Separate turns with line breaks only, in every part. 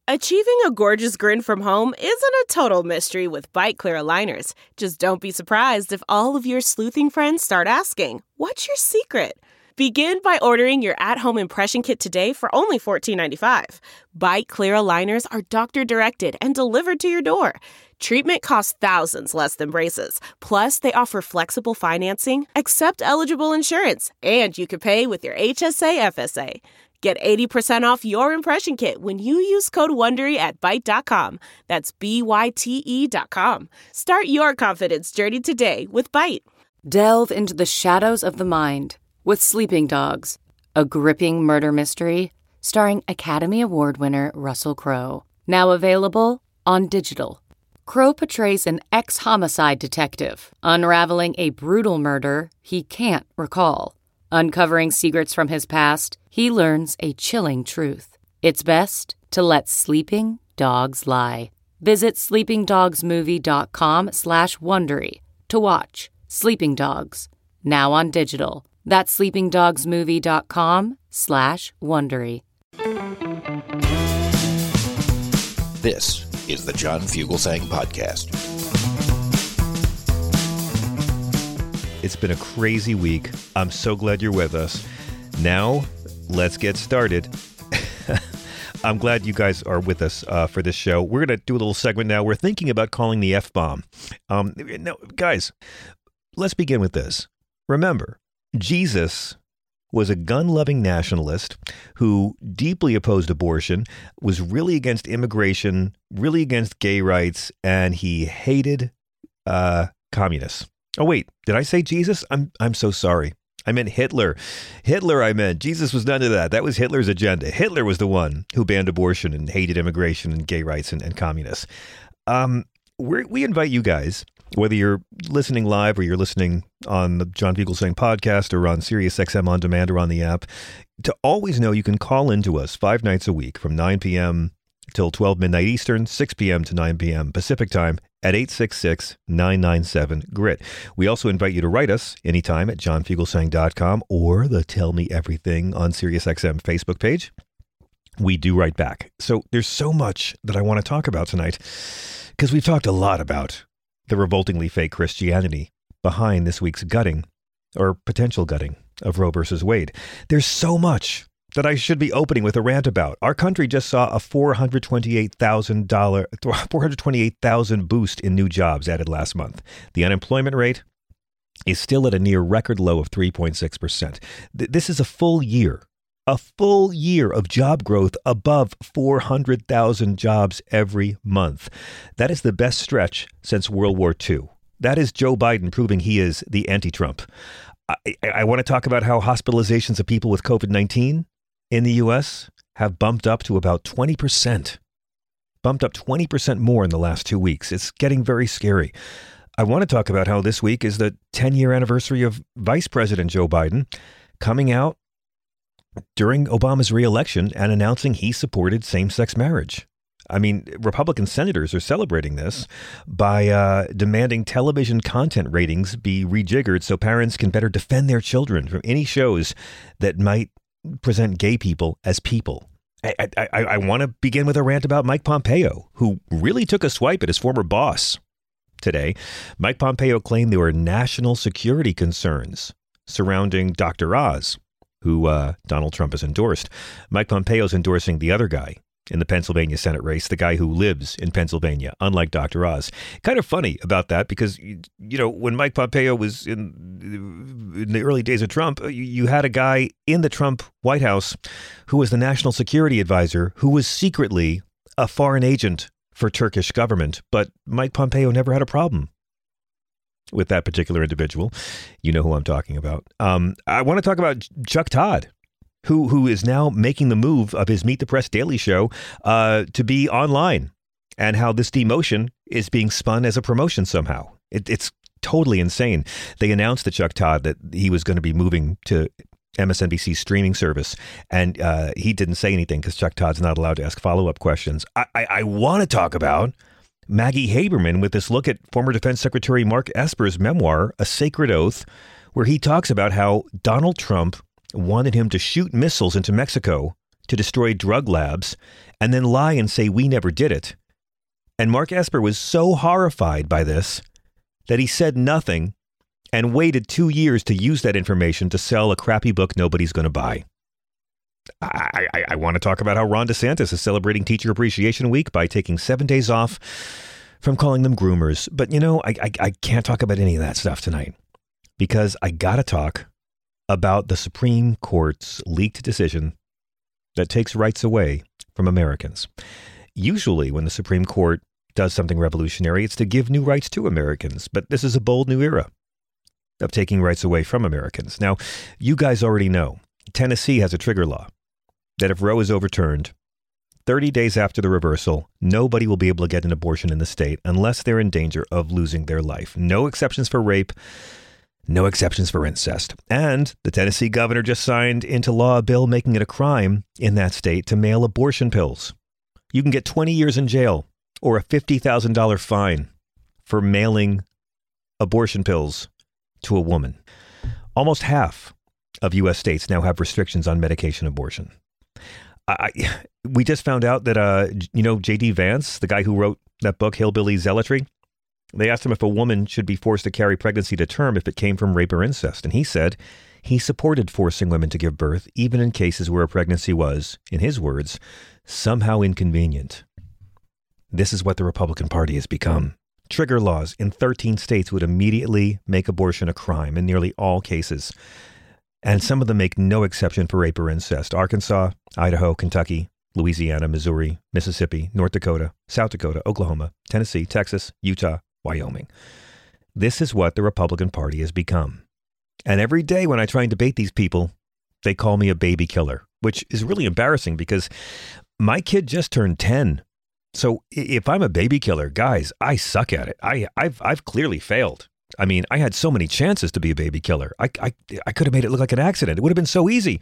Achieving a gorgeous grin from home isn't a total mystery with Byte Clear aligners. Just don't be surprised if all of your sleuthing friends start asking, "What's your secret?" Begin by ordering your at-home impression kit today for only $14.95. Byte Clear aligners are doctor-directed and delivered to your door. Treatment costs thousands less than braces. Plus, they offer flexible financing, accept eligible insurance, and you can pay with your HSA FSA. Get 80% off your impression kit when you use code WONDERY at Byte.com. That's BYTE.com. Start your confidence journey today with Byte.
Delve into the shadows of the mind with Sleeping Dogs, a gripping murder mystery starring Academy Award winner Russell Crowe. Now available on digital. Crowe portrays an ex-homicide detective unraveling a brutal murder he can't recall. Uncovering secrets from his past, he learns a chilling truth. It's best to let sleeping dogs lie. Visit sleepingdogsmovie.com/Wondery to watch Sleeping Dogs, now on digital. That's sleepingdogsmovie.com/Wondery.
This is the John Fugelsang Podcast.
It's been a crazy week. I'm so glad you're with us. Now, let's get started. I'm glad you guys are with us for this show. We're going to do a little segment now. We're thinking about calling the F-bomb. Now, guys, let's begin with this. Remember, Jesus was a gun-loving nationalist who deeply opposed abortion, was really against immigration, really against gay rights, and he hated communists. Oh, wait, did I say Jesus? I'm so sorry. I meant Hitler. I meant. Jesus was none of that. That was Hitler's agenda. Hitler was the one who banned abortion and hated immigration and gay rights and communists. We invite you guys, whether you're listening live or you're listening on the John Fugelsang podcast or on SiriusXM On Demand or on the app, to always know you can call into us 5 nights a week from 9 p.m. till 12 midnight Eastern, 6 p.m. to 9 p.m. Pacific time at 866-997-GRIT. We also invite you to write us anytime at johnfugelsang.com or the Tell Me Everything on SiriusXM Facebook page. We do write back. So there's so much that I want to talk about tonight because we've talked a lot about the revoltingly fake Christianity behind this week's gutting or potential gutting of Roe versus Wade. There's so much that I should be opening with a rant about. Our country just saw a $428,000 boost in new jobs added last month. The unemployment rate is still at a near record low of 3.6%. This is a full year of job growth above 400,000 jobs every month. That is the best stretch since World War II. That is Joe Biden proving he is the anti-Trump. I want to talk about how hospitalizations of people with COVID-19 in the U.S. have bumped up to about 20%. Bumped up 20% more in the last 2 weeks. It's getting very scary. I want to talk about how this week is the 10-year anniversary of Vice President Joe Biden coming out during Obama's re-election and announcing he supported same-sex marriage. I mean, Republican senators are celebrating this by demanding television content ratings be rejiggered so parents can better defend their children from any shows that might present gay people as people. I want to begin with a rant about Mike Pompeo, who really took a swipe at his former boss today. Mike Pompeo claimed there were national security concerns surrounding Dr. Oz, who Donald Trump has endorsed. Mike Pompeo's endorsing the other guy in the Pennsylvania Senate race, the guy who lives in Pennsylvania, unlike Dr. Oz. Kind of funny about that because, you know, when Mike Pompeo was in the early days of Trump, you had a guy in the Trump White House who was the national security advisor who was secretly a foreign agent for Turkish government. But Mike Pompeo never had a problem with that particular individual. You know who I'm talking about. I want to talk about Chuck Todd, who is now making the move of his Meet the Press Daily Show to be online, and how this demotion is being spun as a promotion somehow. It's totally insane. They announced to Chuck Todd that he was going to be moving to MSNBC's streaming service, and he didn't say anything because Chuck Todd's not allowed to ask follow-up questions. I want to talk about Maggie Haberman with this look at former Defense Secretary Mark Esper's memoir, A Sacred Oath, where he talks about how Donald Trump wanted him to shoot missiles into Mexico to destroy drug labs and then lie and say we never did it. And Mark Esper was so horrified by this that he said nothing and waited 2 years to use that information to sell a crappy book nobody's going to buy. I want to talk about how Ron DeSantis is celebrating Teacher Appreciation Week by taking 7 days off from calling them groomers. But, I can't talk about any of that stuff tonight because I got to talk about the Supreme Court's leaked decision that takes rights away from Americans. Usually when the Supreme Court does something revolutionary, it's to give new rights to Americans. But this is a bold new era of taking rights away from Americans. Now, you guys already know Tennessee has a trigger law that if Roe is overturned, 30 days after the reversal, nobody will be able to get an abortion in the state unless they're in danger of losing their life. No exceptions for rape, no exceptions for incest. And the Tennessee governor just signed into law a bill making it a crime in that state to mail abortion pills. You can get 20 years in jail or a $50,000 fine for mailing abortion pills to a woman. Almost half of U.S. states now have restrictions on medication abortion. We just found out that, J.D. Vance, the guy who wrote that book, Hillbilly Zealotry, they asked him if a woman should be forced to carry pregnancy to term if it came from rape or incest. And he said he supported forcing women to give birth, even in cases where a pregnancy was, in his words, somehow inconvenient. This is what the Republican Party has become. Trigger laws in 13 states would immediately make abortion a crime in nearly all cases. And some of them make no exception for rape or incest. Arkansas, Idaho, Kentucky, Louisiana, Missouri, Mississippi, North Dakota, South Dakota, Oklahoma, Tennessee, Texas, Utah, Wyoming. This is what the Republican Party has become. And every day when I try and debate these people, they call me a baby killer, which is really embarrassing because my kid just turned 10. So if I'm a baby killer, guys, I suck at it. I've clearly failed. I mean, I had so many chances to be a baby killer. I could have made it look like an accident. It would have been so easy.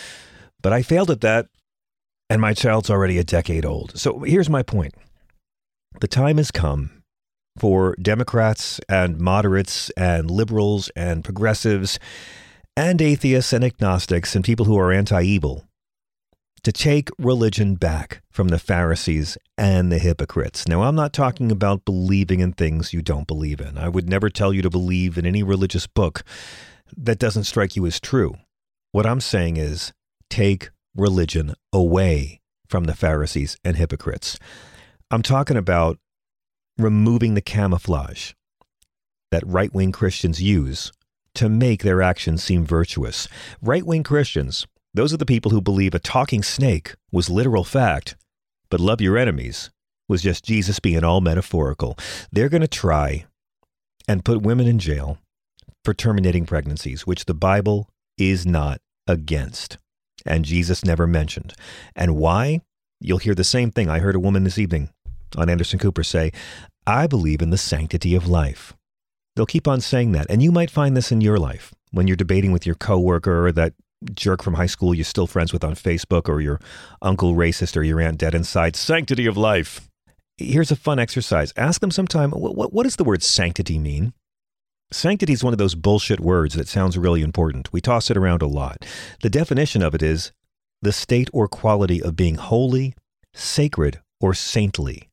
But I failed at that, and my child's already a decade old. So here's my point. The time has come for Democrats and moderates and liberals and progressives and atheists and agnostics and people who are anti-evil to take religion back from the Pharisees and the hypocrites. Now, I'm not talking about believing in things you don't believe in. I would never tell you to believe in any religious book that doesn't strike you as true. What I'm saying is take religion away from the Pharisees and hypocrites. I'm talking about removing the camouflage that right-wing Christians use to make their actions seem virtuous. Right-wing Christians, those are the people who believe a talking snake was literal fact, but love your enemies was just Jesus being all metaphorical. They're going to try and put women in jail for terminating pregnancies, which the Bible is not against, and Jesus never mentioned. And why? You'll hear the same thing. I heard a woman this evening on Anderson Cooper say, I believe in the sanctity of life. They'll keep on saying that, and you might find this in your life when you're debating with your coworker or that jerk from high school you're still friends with on Facebook, or your uncle racist, or your aunt dead inside. Sanctity of life. Here's a fun exercise. Ask them sometime, what does the word sanctity mean? Sanctity is one of those bullshit words that sounds really important. We toss it around a lot. The definition of it is the state or quality of being holy, sacred, or saintly.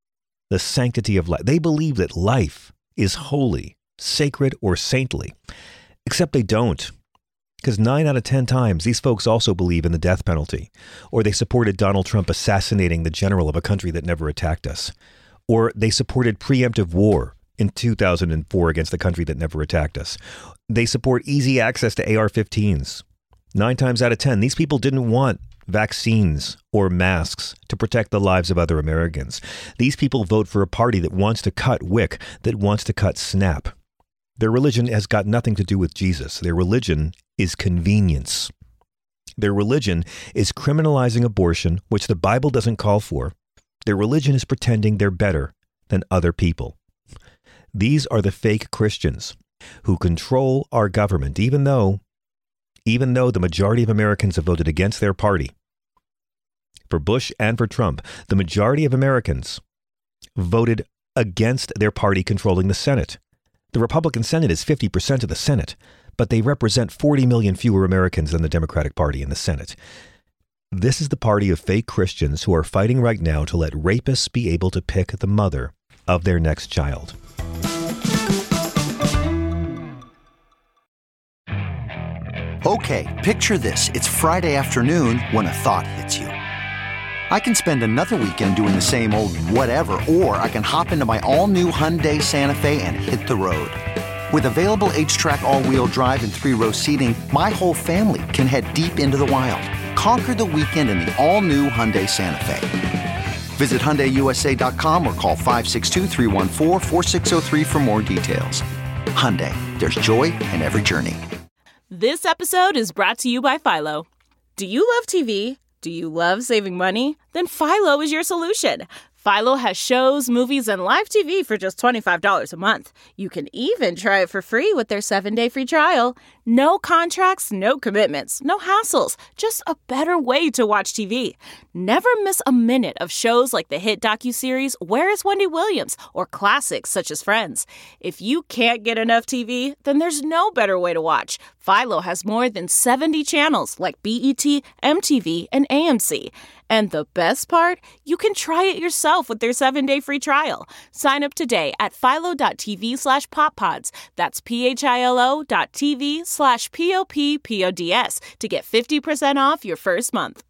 The sanctity of life. They believe that life is holy, sacred, or saintly, except they don't. Because 9 out of 10 times, these folks also believe in the death penalty, or they supported Donald Trump assassinating the general of a country that never attacked us, or they supported preemptive war in 2004 against the country that never attacked us. They support easy access to AR-15s. 9 times out of 10, these people didn't want vaccines or masks to protect the lives of other Americans. These people vote for a party that wants to cut WIC, that wants to cut SNAP. Their religion has got nothing to do with Jesus. Their religion is convenience. Their religion is criminalizing abortion, which the Bible doesn't call for. Their religion is pretending they're better than other people. These are the fake Christians who control our government, even though the majority of Americans have voted against their party. For Bush and for Trump, the majority of Americans voted against their party controlling the Senate. The Republican Senate is 50% of the Senate, but they represent 40 million fewer Americans than the Democratic Party in the Senate. This is the party of fake Christians who are fighting right now to let rapists be able to pick the mother of their next child.
Okay, picture this. It's Friday afternoon when a thought hits you. I can spend another weekend doing the same old whatever, or I can hop into my all-new Hyundai Santa Fe and hit the road. With available H-Track all-wheel drive and 3-row seating, my whole family can head deep into the wild. Conquer the weekend in the all-new Hyundai Santa Fe. Visit HyundaiUSA.com or call 562-314-4603 for more details. Hyundai, there's joy in every journey.
This episode is brought to you by Philo. Do you love TV? Do you love saving money? Then Philo is your solution. Philo has shows, movies, and live TV for just $25 a month. You can even try it for free with their 7-day free trial. No contracts, no commitments, no hassles. Just a better way to watch TV. Never miss a minute of shows like the hit docuseries Where is Wendy Williams? Or classics such as Friends. If you can't get enough TV, then there's no better way to watch. Philo has more than 70 channels like BET, MTV, and AMC. And the best part? You can try it yourself with their 7-day free trial. Sign up today at philo.tv/poppods. That's philo.tv/POPPODS to get 50% off your first month.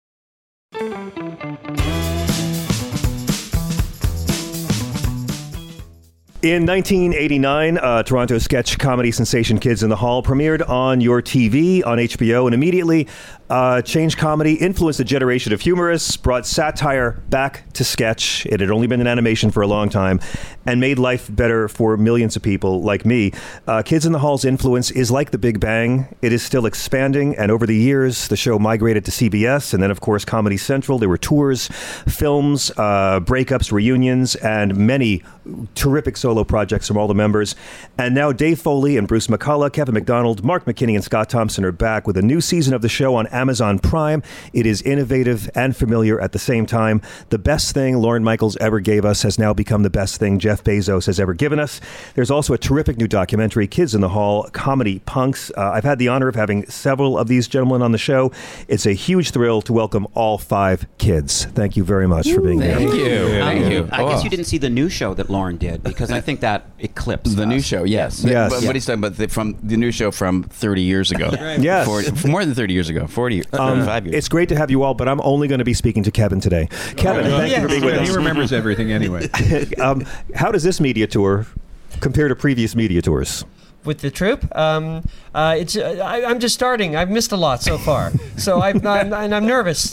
In 1989, Toronto sketch comedy sensation Kids in the Hall premiered on your TV on HBO and immediately changed comedy, influenced a generation of humorists, brought satire back to sketch. It had only been in animation for a long time and made life better for millions of people like me. Kids in the Hall's influence is like the Big Bang. It is still expanding, and over the years, the show migrated to CBS and then, of course, Comedy Central. There were tours, films, breakups, reunions, and many terrific solo projects from all the members. And now Dave Foley and Bruce McCullough, Kevin McDonald, Mark McKinney, and Scott Thompson are back with a new season of the show on Amazon Prime. It is innovative and familiar at the same time. The best thing Lorne Michaels ever gave us has now become the best thing Jeff Bezos has ever given us. There's also a terrific new documentary, Kids in the Hall, Comedy Punks. I've had the honor of having several of these gentlemen on the show. It's a huge thrill to welcome all 5 kids. Thank you very much for being here.
Thank you. Thank you.
I guess you didn't see the new show that Lauren did, because I think that eclipsed
The
us.
new show, yes.
Yes.
What he's talking about, from the new show from 30 years ago.
Yes.
40, more than 30 years ago. 45 years.
It's great to have you all, but I'm only going to be speaking to Kevin today. Kevin, thank you for being with us.
He remembers everything anyway.
How does this media tour compare to previous media tours?
With the troupe, I'm just starting. I've missed a lot so far, so I'm nervous.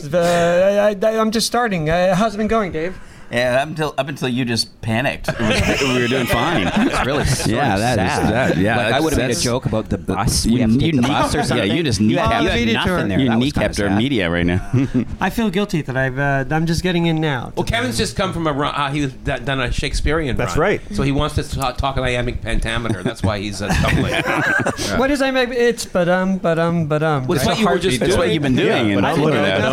I'm just starting. How's it been going, Dave?
Yeah, up until you just panicked. We were doing fine.
It's really sad.
Yeah,
like I would have made a joke about the bus. We have to take the bus or something.
Yeah, you just
you had nothing there.
You
That was kinda
kneecapped our
sad.
media right now.
I feel guilty that I'm just getting in now.
Well, Kevin's just come from he's done a Shakespearean
That's
run.
right.
So he wants to talk an iambic pentameter. That's why he's stumbling.
What is it's but.
That's what you were just
That's what you've been doing.
Yeah,
and
but
I'm looking at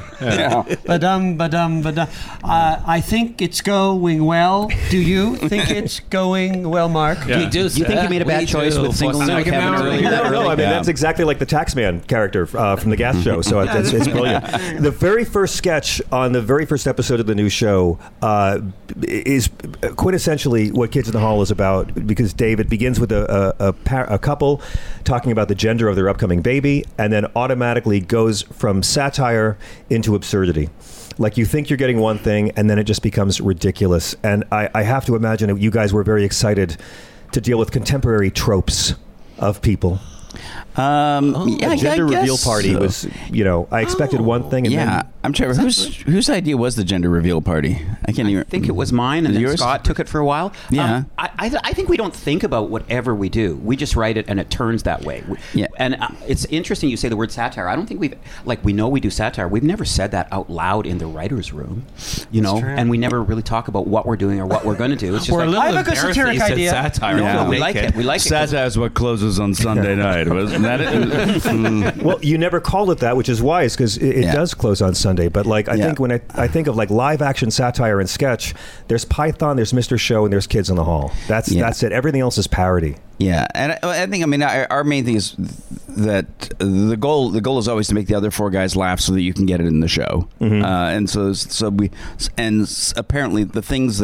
it.
I think it's going well. Do you think it's going well, Mark?
We do.
You think you made a bad choice with singling out Kevin earlier?
No, I mean, that's exactly like the Taxman character from the Gas Show, so it's brilliant. The very first sketch on the very first episode of the new show is quintessentially what Kids in the Hall is about, because David begins with a couple talking about the gender of their upcoming baby, and then automatically goes from satire into absurdity. Like, you think you're getting one thing, and then it just becomes ridiculous. And I have to imagine that you guys were very excited to deal with contemporary tropes of people.
Yeah,
Gender
I
reveal
guess
party
so.
was, I expected one thing, and then
I'm Trevor. Whose idea was the gender reveal party? I can't even.
I think it was mine, and then
Yours?
Scott took it for a while.
Yeah.
I think we don't think about whatever we do. We just write it, and it turns that way.
Yeah.
And it's interesting you say the word satire. I don't think we know we do satire. We've never said that out loud in the writer's room, and we never really talk about what we're doing or what we're going to do. It's just
We're a little
I have a good
embarrassed that
satiric
you said
idea.
satire.
Yeah.
we like it. We like it. 'cause-
Satire is what closes on Sunday night, wasn't that it?
well, you never called it that, which is wise, because it
Yeah.
does close on Sunday. Sunday, but like I think when I think of like live action satire and sketch, there's Python, there's Mr. Show, and there's Kids in the Hall. That's it. Everything else is parody.
Yeah, and I think our main thing is that the goal is always to make the other four guys laugh so that you can get it in the show.
Mm-hmm.
And so apparently the things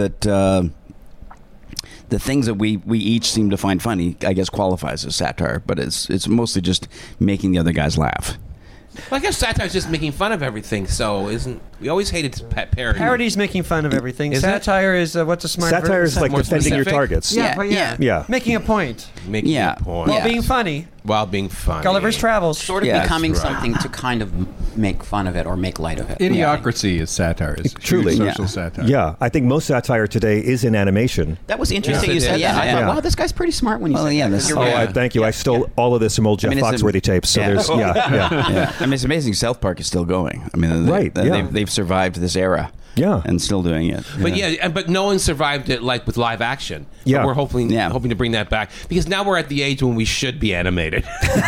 that we each seem to find funny, I guess, qualifies as satire, but it's mostly just making the other guys laugh.
Well, I guess satire is just making fun of everything. So we always hated parody.
Parody's making fun of everything.
Is
satire is what's a smart
Satire is like
more
defending your
specific?
targets.
Yeah. Making a point
Making a point.
while being funny.
While being funny.
Gulliver's Travels.
Sort of becoming something to kind of make fun of it or make light of it.
Idiocracy is satire. It's
Truly.
social satire.
Yeah, I think most satire today is in animation.
That was interesting you said that. I thought, wow, this guy's pretty smart when you said that.
Thank you. I stole all of this from old Jeff Foxworthy tapes. So there's
I mean, it's amazing. South Park is still going. I mean, they've survived this era.
Yeah,
and still doing it.
But no one survived it like with live action.
Yeah,
but we're hoping to bring that back because now we're at the age when we should be animated.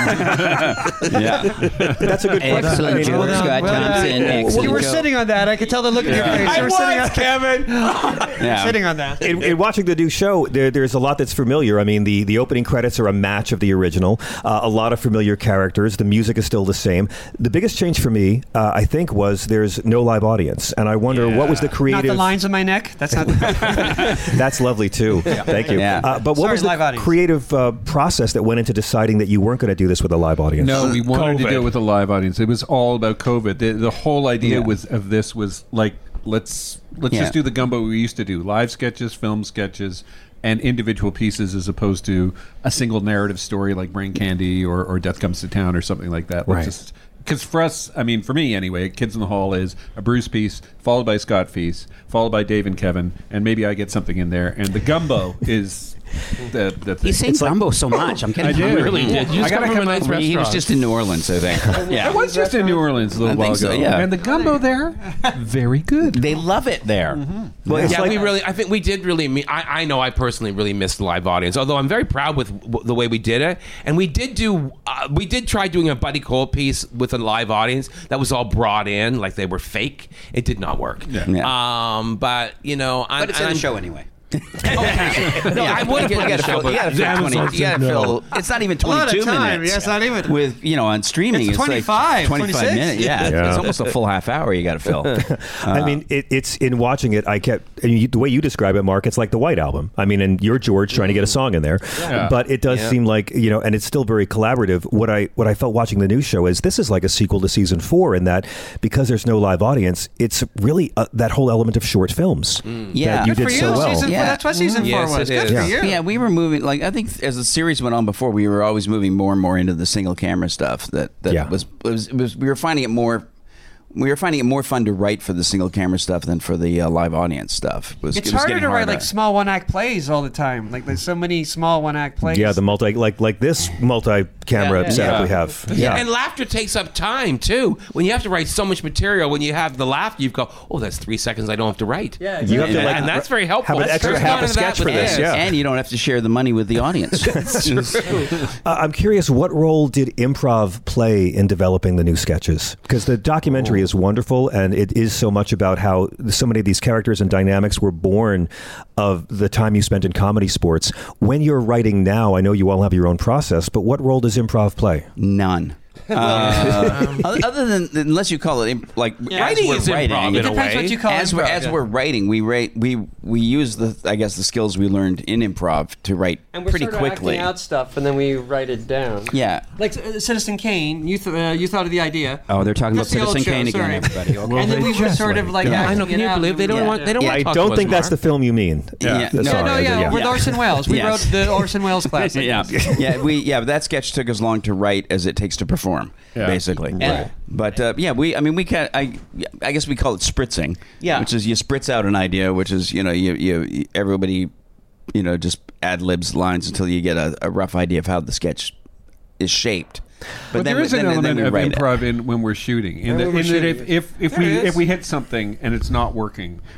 That's a good point.
Excellent, George Scott Thompson.
You were sitting on that. I could tell the look in your face. You were sitting on Kevin. Sitting on that.
In watching the new show, there's a lot that's familiar. I mean, the opening credits are a match of the original. A lot of familiar characters. The music is still the same. The biggest change for me, I think, was there's no live audience, and I wonder. What was the creative?
Not the lines on my neck. That's not.
That's lovely too. Thank you. But what was the creative process that went into deciding that you weren't going to do this with a live audience?
No, we wanted to do it with a live audience. It was all about COVID. The whole idea was like let's just do the gumbo we used to do: live sketches, film sketches, and individual pieces, as opposed to a single narrative story like Brain Candy or Death Comes to Town or something like that.
Right.
Because for us, I mean, for me anyway, Kids in the Hall is a Bruce piece, followed by Scott Feast, followed by Dave and Kevin, and maybe I get something in there. And the gumbo is the thing.
He's saying gumbo so much. I'm getting
hungry.
I really did. You just come from a nice restaurant.
He was just in New Orleans, I think.
I was just in New Orleans a little while ago. And the gumbo there, very good.
They love it there.
Well, it's
I think we did really. I know I personally really missed the live audience. Although I'm very proud with the way we did it, and we did try doing a Buddy Cole piece with a live audience that was all brought in like they were fake. It did not work.
Yeah.
But
but it's in the show anyway.
No, I would you got to fill. It's not even 22 minutes.
Yeah, it's not even
with on streaming.
It's 25,
25 minutes. It's almost a full half hour. You got to fill.
I mean, it's in watching it. The way you describe it, Mark, it's like the White Album. I mean, and you're George trying to get a song in there, but it does seem like and it's still very collaborative. What I felt watching the new show is this is like a sequel to season 4 in that because there's no live audience, it's really that whole element of short films that you did so well.
That's what season 4 was. Good for you.
Yeah, we were moving. Like I think as the series went on before, we were always moving more and more into the single camera stuff. That was we were finding it more. We were finding it more fun to write for the single camera stuff than for the live audience stuff.
It's harder to write like small one-act plays all the time. Like there's so many small one-act plays.
Yeah, the like this multi-camera setup we have.
Yeah, and laughter takes up time too. When you have to write so much material, when you have the laughter, you go, "Oh, that's 3 seconds I don't have to write."
Yeah, exactly.
You have to
and that's very helpful.
Have an extra half a sketch for this. Yeah,
and you don't have to share the money with the audience.
I'm curious, what role did improv play in developing the new sketches? Because the documentary is wonderful, and it is so much about how so many of these characters and dynamics were born of the time you spent in comedy sports. When you're writing now, I know you all have your own process, but what role does improv play?
None. Other than unless you call it
writing is improv in a way.
What you call
as we're writing, we use the skills we learned in improv to write pretty quickly.
Acting out stuff, and then we write it down.
Yeah,
like Citizen Kane. You thought of the idea.
Oh, they're talking about Citizen Kane again, everybody.
Okay. And then we were sort of like,
I know. Can you believe they don't want? They don't want to talk
I don't think
to us,
that's the film you mean.
With Orson Welles. We wrote the Orson Welles classic.
But that sketch took as long to write as it takes to perform. Basically,
right.
But we can. I guess we call it spritzing. Yeah, which is you spritz out an idea, which is you everybody just ad libs lines until you get a rough idea of how the sketch is shaped.
But there is an element of improv when we're shooting. In that if we hit something and it's not working,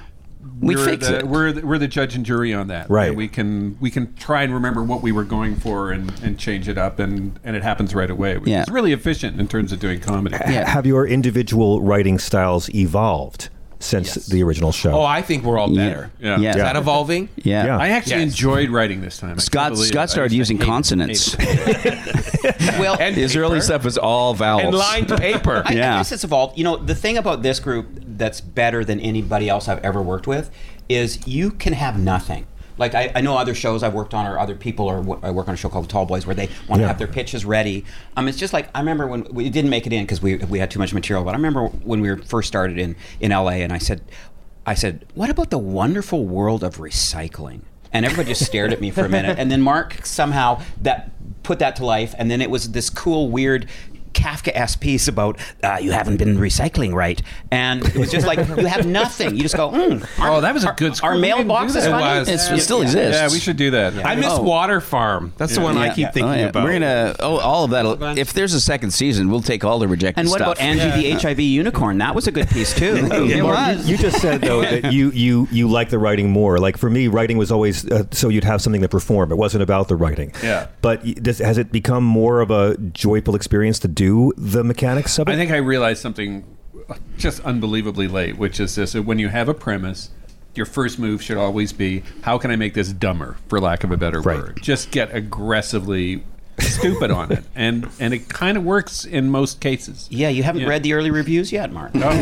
we're the judge and jury on that.
Right.
And we can try and remember what we were going for and change it up, and it happens right away. It's really efficient in terms of doing comedy.
Have your individual writing styles evolved since the original show?
Oh, I think we're all better.
Yeah.
Is that evolving?
Yeah.
I actually enjoyed writing this time.
Scott started using consonants.
Well,
his early stuff was all vowels.
And lined paper.
I guess it's evolved. You know, the thing about this group that's better than anybody else I've ever worked with is you can have nothing. Like I know other shows I've worked on, or other people, or I work on a show called The Tall Boys, where they want to have their pitches ready. It's just like, I remember when we didn't make it in because we had too much material. But I remember when we first started in LA, and I said, what about the wonderful world of recycling? And everybody just stared at me for a minute. And then Mark somehow put that to life, and then it was this cool, weird Kafka-esque piece about you haven't been recycling right, and it was just like you have nothing. You just go,
that was a good script.
Our mailbox is funny.
It still exists.
Yeah, we should do that.
I miss Water Farm. That's the one I keep thinking about.
We're gonna all of that. If there's a second season, we'll take all the rejected
and what
stuff.
about Angie the HIV unicorn? That was a good piece too. It was.
You just said though that you like the writing more. Like for me, writing was always so you'd have something to perform. It wasn't about the writing.
Yeah.
But has it become more of a joyful experience to do the mechanics of it?
I think I realized something just unbelievably late, which is this: when you have a premise, your first move should always be, how can I make this dumber, for lack of a better word? Just get aggressively stupid on it, and it kind of works in most cases.
Yeah, you haven't read the early reviews yet, Mark.
We'll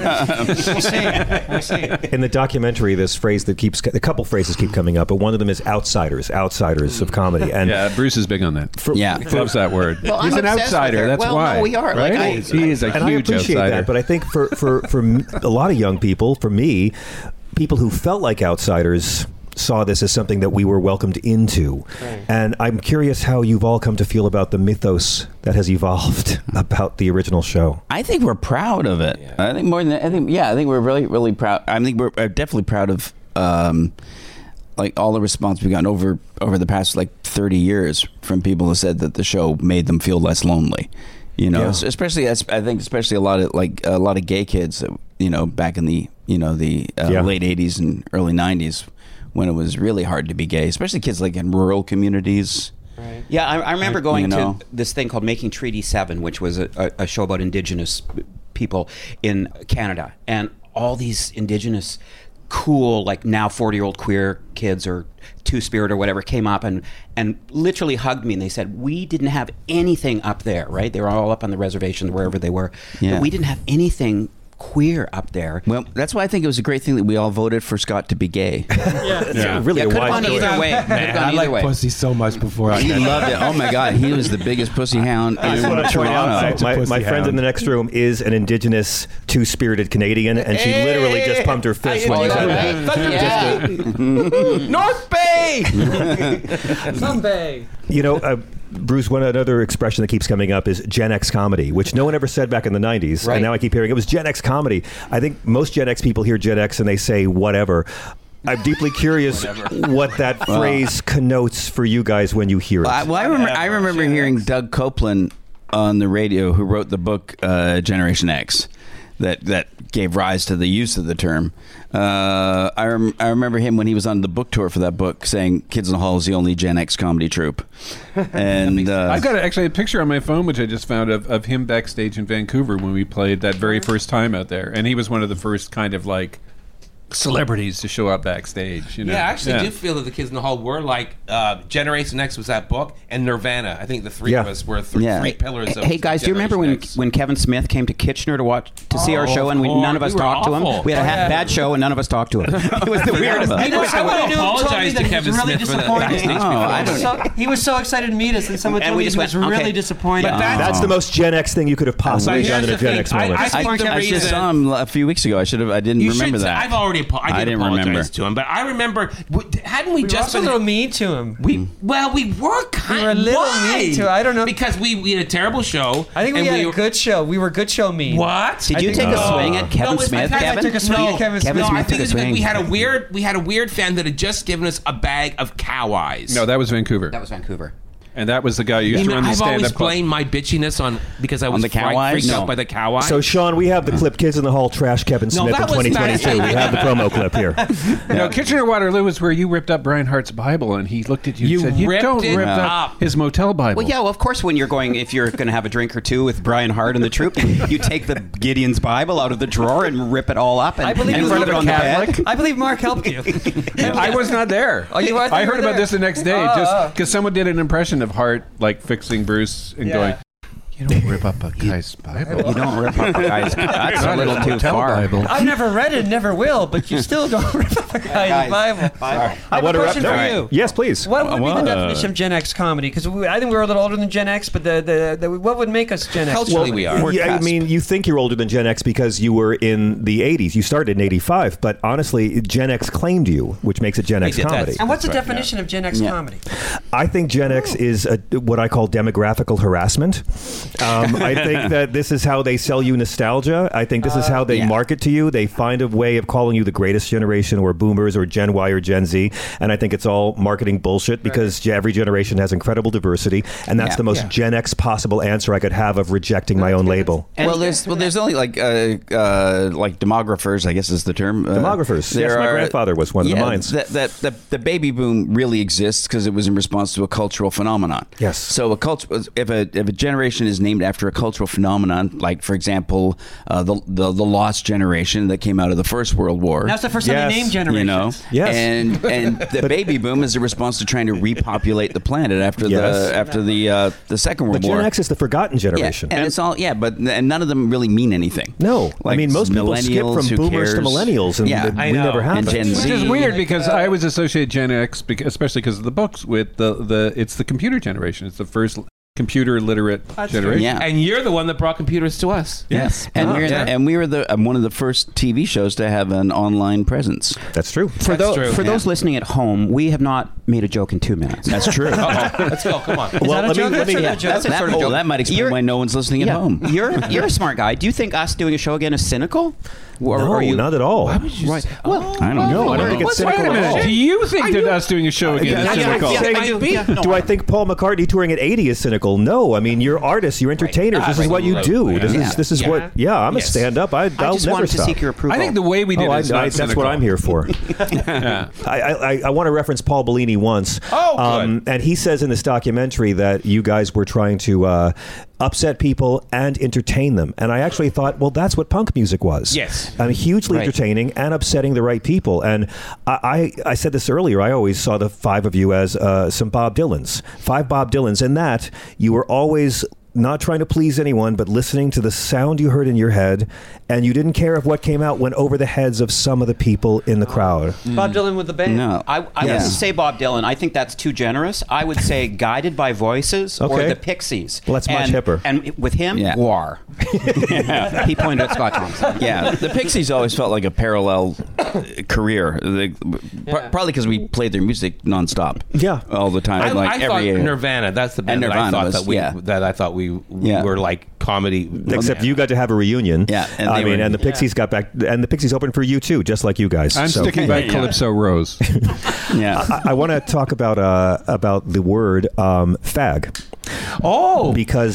see.
In the documentary, this phrase a couple phrases keep coming up, but one of them is outsiders of comedy. And
Bruce is big on that. He loves that word.
Well,
he's
I'm
an
obsessed
outsider.
with it.
That's
well,
why.
No, we are.
Right?
Like,
he is a
and
huge
I appreciate
outsider.
that, but I think for a lot of young people, for me, people who felt like outsiders saw this as something that we were welcomed into. Right. And I'm curious how you've all come to feel about the mythos that has evolved about the original show.
I think we're proud of it. Yeah. I think more than I think we're really, really proud. I think we're definitely proud of like all the response we've gotten over the past like 30 years from people who said that the show made them feel less lonely. You know, especially a lot of gay kids, back in the late 80s and early 90s, when it was really hard to be gay, especially kids like in rural communities.
Right. Yeah, I remember going to this thing called Making Treaty 7, which was a show about Indigenous people in Canada, and all these Indigenous cool, like now 40-year-old queer kids or Two-Spirit or whatever came up and literally hugged me, and they said, we didn't have anything up there, right? They were all up on the reservation, wherever they were. Yeah. But we didn't have anything queer up there.
Well, that's why I think it was a great thing that we all voted for Scott to be gay.
Really
could have gone either way.
Man, I like pussy so much before
he loved it. Oh my God, he was the biggest pussy hound in Toronto.
My friend in the next room is an Indigenous Two-Spirited Canadian, and she literally just pumped her fist when you said that.
North Bay!
Someday.
Bruce, another expression that keeps coming up is Gen X comedy, which no one ever said back in the 90s. Right. And now I keep hearing it was Gen X comedy. I think most Gen X people hear Gen X and they say whatever. I'm deeply curious what that phrase connotes for you guys when you hear it.
I remember hearing Doug Copeland on the radio, who wrote the book Generation X, that gave rise to the use of the term. I remember him when he was on the book tour for that book saying Kids in the Hall is the only Gen X comedy troupe. And
I've got actually a picture on my phone which I just found of him backstage in Vancouver when we played that very first time out there, and he was one of the first kind of like celebrities to show up backstage.
I actually do feel that the Kids in the Hall were like Generation X was that book, and Nirvana. I think the three of us were three pillars of
Hey guys, do you remember when Kevin Smith came to Kitchener to see our show, and none of us talked to him? We had a bad show and none of us talked to him. It was the weirdest.
I want to apologize to Kevin Smith for that.
He was so excited to meet us, and someone told me he was really disappointed.
But that's the most Gen X thing you could have possibly done in a Gen X moment.
I just saw him a few weeks ago. I didn't remember that.
I've already I didn't apologize to him, but I remember, hadn't we just
been a little mean to him?
We were kind of
a little mean to him. I don't know,
because we had a terrible show.
I think we had a good show. We were good show mean.
What?
Did you take a swing at Kevin Smith?
I took a swing at Kevin Smith.
I think
we had a weird fan that had just given us a bag of cow eyes.
No, that was Vancouver.
That was Vancouver.
And that was the guy who used to run the
I've
stand-up
always
club.
blamed my bitchiness because I was
the cow eyes?
freaked
No.
out by the cow eyes.
So, Sean, we have the clip Kids in the Hall trash Kevin
No,
Smith in
that was
2022. We have the promo clip here.
No, Kitchener-Waterloo is where you ripped up Brian Hart's Bible, and he looked at you and said, "You
ripped
don't
it
rip
up.
his motel Bible."
Well, yeah, well, of course, if you're going to have a drink or two with Brian Hart and the troop, you take the Gideon's Bible out of the drawer and rip it all up and,
I believe
and
you
leave it on the bed.
I believe Mark helped you.
I was not there.
Oh, you weren't there?
I heard
You were
about
there?
this the next day, just because someone did an impression of Hart, like fixing Bruce and going, "You don't rip up a guy's Bible.
You don't rip up a guy's. That's a little too far.
Bible."
I've never read it, never will, but you still don't rip up a guy's Bible. I have a question for you.
Yes, please.
What would be the definition of Gen X comedy? Because I think we're a little older than Gen X, but what would make us Gen X?
Culturally, we are.
Yeah, I mean, you think you're older than Gen X because you were in the 80s. You started in 85, but honestly, Gen X claimed you, which makes it Gen X
did,
comedy.
And what's the definition of Gen X comedy?
I think Gen X is what I call demographical harassment. I think that this is how they sell you nostalgia. I think this is how they market to you. They find a way of calling you the greatest generation or boomers or Gen Y or Gen Z. And I think it's all marketing bullshit because every generation has incredible diversity. And that's the most Gen X possible answer I could have of rejecting my own label.
Well, there's only like demographers, I guess is the term.
Demographers. Yes, my grandfather was one of the minds.
The baby boom really exists because it was in response to a cultural phenomenon.
Yes.
So if a generation is named after a cultural phenomenon, like for example, the Lost Generation that came out of the First World War.
That's the first time they named generations.
You know,
Yes.
and the baby boom is a response to trying to repopulate the planet after the Second World
But
War.
Gen X is the forgotten generation.
Yeah, and it's all but none of them really mean anything.
No. I mean, most people skip from
millennials, who
boomers to
cares?
millennials, and
Yeah,
we never have
And
it.
Gen
Which
Z.
is weird because I always associate Gen X, especially because of the books, with it's the computer generation. It's the first computer literate generation.
Yeah.
And you're the one that brought computers to us.
Yes, and we were one of the first TV shows to have an online presence.
That's true.
For those listening at home, we have not made a joke in 2 minutes.
That's true.
Let's go. Come on.
Well, let me
That's a sort of joke.
That might explain why no one's listening at home.
You're a smart guy. Do you think us doing a show again is cynical? Or
no,
are you,
not at all.
Right. Well,
I don't know.
I don't think it's cynical
Wait a
at all.
minute. Do you think that us doing a show again is cynical?
Do I think Paul McCartney touring at 80 is cynical? No. I mean, you're artists, you're entertainers. This is what you do. This is what. Yeah, I'm a stand-up. I'll
just
never
wanted to
stop.
seek your approval.
I think the way we did it is not
that's
cynical.
what I'm here for. I want to reference Paul Bellini once.
Oh, good.
And he says in this documentary that you guys were trying to upset people and entertain them. And I actually thought, well, that's what punk music was.
Yes.
I mean, hugely entertaining and upsetting the right people. And I said this earlier, I always saw the five of you as some Bob Dylans. 5 Bob Dylans. And that you were always not trying to please anyone, but listening to the sound you heard in your head, and you didn't care if what came out went over the heads of some of the people in the crowd.
Bob Dylan with the band.
No.
I wouldn't say Bob Dylan. I think that's too generous. I would say Guided by Voices or
Okay.
the Pixies.
Well, that's much hipper.
And with him, War. He pointed at Scott Thompson.
Yeah, the Pixies always felt like a parallel career. Probably because we played their music nonstop.
Yeah.
all the time.
I thought
every
Nirvana. That's the band
And
that I
Nirvana
thought
was-
that I thought we were like comedy.
Except you got to have a reunion.
Yeah, and
I
they
mean,
were-
and the Pixies got back, and the Pixies opened for you too, just like you guys.
I'm
So-
sticking by Calypso Rose.
Yeah,
I want to talk about the word fag.
Oh,
Because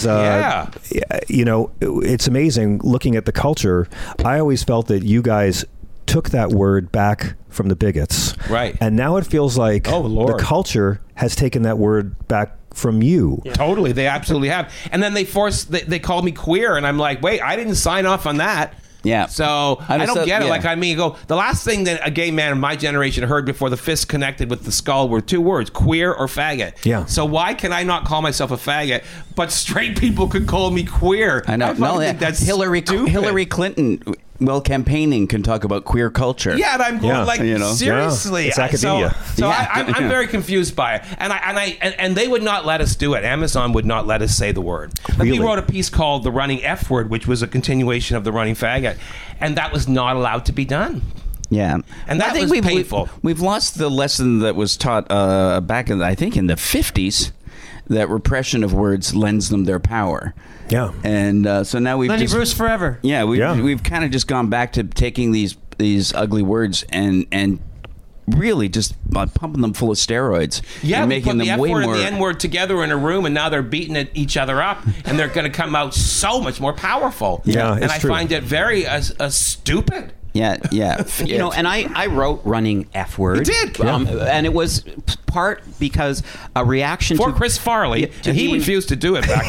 you know, it's amazing looking at the culture. I always felt that you guys took that word back from the bigots,
Right.
And now it feels like the culture has taken that word back from you.
Totally, they absolutely have. And then they called me queer, and I'm like, wait, I didn't sign off on that.
Yeah.
So I
just
don't
thought-
get it.
yeah.
Like, I mean, the last thing that a gay man of my generation heard before the fist connected with the skull were 2 words: queer or faggot.
Yeah.
So why can I not call myself a faggot, but straight people could call me queer?
I know.
fucking think that's
Hillary
stupid.
Clinton, while campaigning, can talk about queer culture.
Yeah, and I'm going like,
You know?
seriously.
Yeah, it's academia.
So
Yeah.
I'm very confused by it, and they would not let us do it. Amazon would not let us say the word. But
Really?
we wrote a piece called "The Running F Word," which was a continuation of the running faggot, and that was not allowed to be done.
Yeah,
And that was painful.
We've lost the lesson that was taught back in, I think, in the 50s, that repression of words lends them their power.
Yeah.
And so now we've
Lenny
just,
Bruce forever.
Yeah, we've kind of just gone back to taking these ugly words and really just pumping them full of steroids.
Yeah,
and
we
making
put the
them
F
way
word
more.
and the N word together in a room, and now they're beating each other up, and they're going to come out so much more powerful.
Yeah,
and
it's
I
true.
find it very stupid.
Yeah.
You know, and I wrote running F word.
You did?
And it was part because a reaction
For
to
Chris Farley,
to
and he
being-
refused to do it back